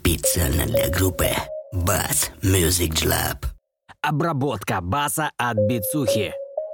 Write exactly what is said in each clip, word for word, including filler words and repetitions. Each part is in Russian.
Специально для группы Bass Music Lab. Обработка баса от Бицухи.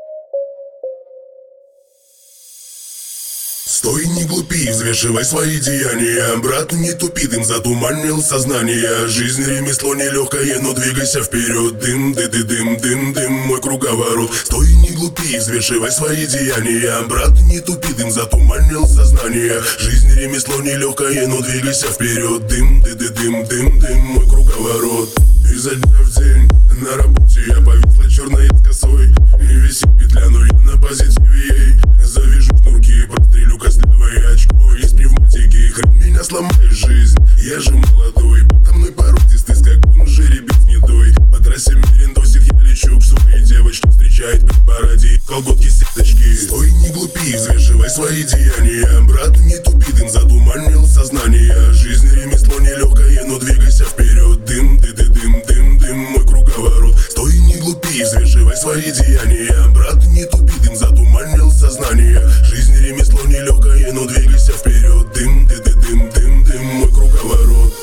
Стой, не глупи, взвешивай свои деяния. Брат, не тупи, дым затуманил сознание. Жизнь ремесло нелегкое, но двигайся вперед. Дым, ды ды дым, дым, дым, мой круговорот. Стой, не глупи, взвешивай свои деяния. Брат, не тупи, дым затуманил сознание. Жизнь ремесло нелегкое, но двигайся вперед. Дым, ды ды дым, дым, дым, мой круговорот. Изо дня в день на работе я повисла черной с косой. И висит петля, но я на позитиве ей. Завяжу шнурки, подстрелю костлявое очко из пневматики. Хрен меня сломаешь, жизнь, я же молодой. Подо мной породистый скакун, жеребец гнедой. По трассе мерендосик я лечу к своей девочке. Встречает при параде колготки сеточки. Стой, не глупи, взвешивай свои деяния. Брат, не тупи, дым затуманил сознание. Жизнь ремесло нелегкое, но двигайся вперед. Дым, ды ды дым, дым, дым, мой круговорот. Стой, не глупи, взвешивай свои деяния. Брат, не тупи, дым затуманил сознание. Жизнь ремесло нелегкое, но двигайся вперед. Дым, ды ды дым, дым, дым, мой круговорот.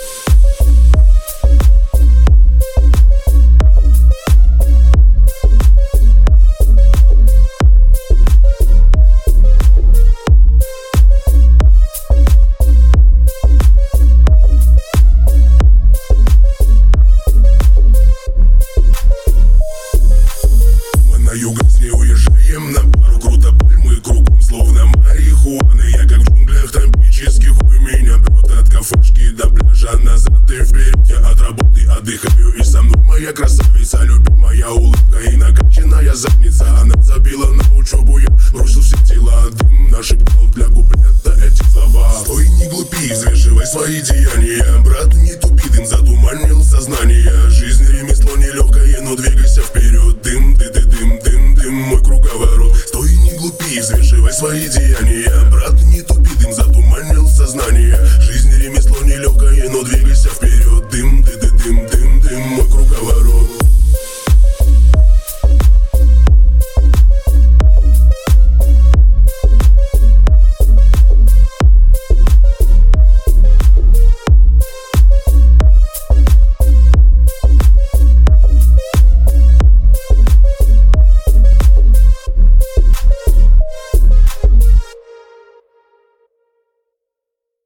На юго с ней уезжаем на пару, круто пальмы кругом, словно марихуана. Я как в джунглях тропических, хуй меня прет от кафешки до пляжа, назад и вперед. Я от работы отдыхаю, и со мной моя красавица, любимая улыбка и накачанная задница. Она забила на учебу, я бросил все дела, дым нашептал для куплета эти слова. Стой, не глупи, взвешивай свои деяния. Брат, не тупи, дым затуманил сознание. Жизнь ремесло нелегкое, но двигайся вперед. Дым, ды ды дым, дым, дым, мой круговорот. Стой, не глупи, взвешивай свои деяния. Брат, не тупи, дым затуманил сознание. Жизнь ремесло нелегкое, но двигайся вперед. Дым,